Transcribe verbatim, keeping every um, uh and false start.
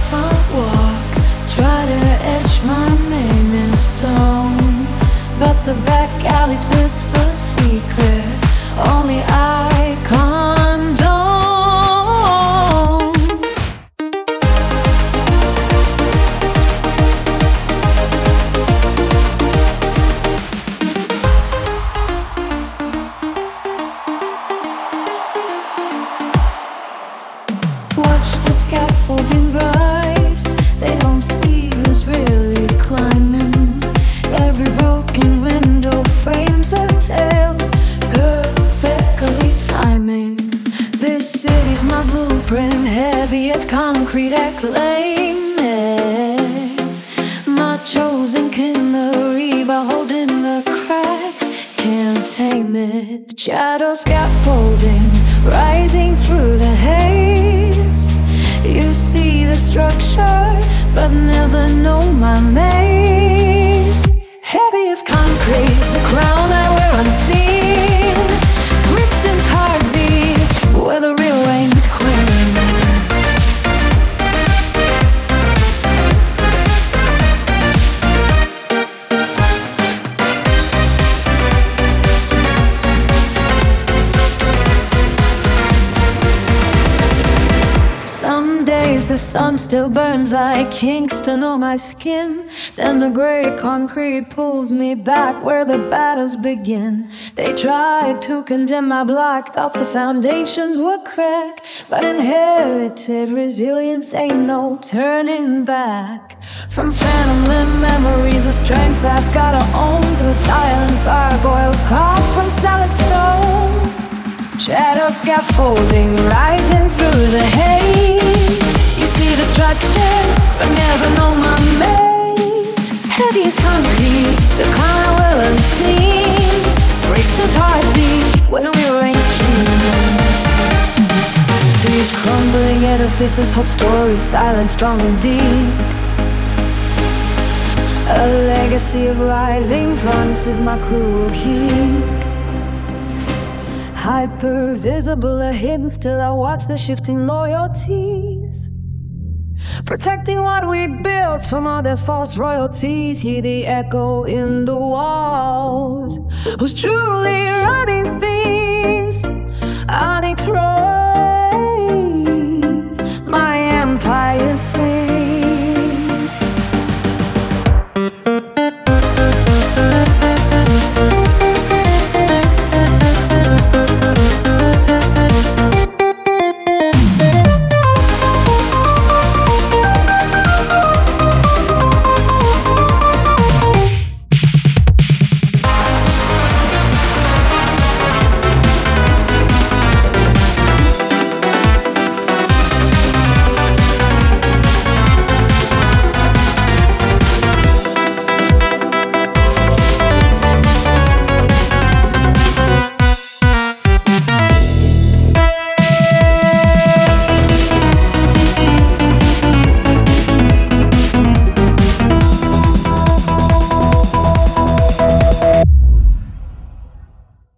sidewalk, try to etch my name in stone, but the back alleys whisper secrets only I condone. Watch the scaffolding rise, they don't see who's really climbing. Every broken window frames a tale, perfectly timing. This city's my blueprint, heavy as concrete acclaiming. My chosen killer, by holding the cracks, can't tame it. Shadow scaffolding, rising through the haze. You see the structure, but never know my maze. Heavy as concrete, the crown I wear unseen. Brixton's heartbeat, where the real reigns queen. Some days the sun still burns like Kingston on my skin. Then the gray concrete pulls me back where the battles begin. They tried to condemn my block, thought the foundations would crack, but inherited resilience ain't no turning back. From phantom limb memories of strength I've gotta own, to the silent gargoyles carved from solid stone. Shadow scaffolding, rising through the haze. You see the structure, but never know my maze. Heavy as concrete, the crown I will unseen. Brixton's heartbeat, where the real reigns king. These crumbling edifices hold stories, silent, strong and deep. A legacy of rising promises my crew will keep. Hyper visible or hidden, still I watch the shifting loyalties. Protecting what we built from all their false royalties. Hear the echo in the walls. Who's truly running things? Onyx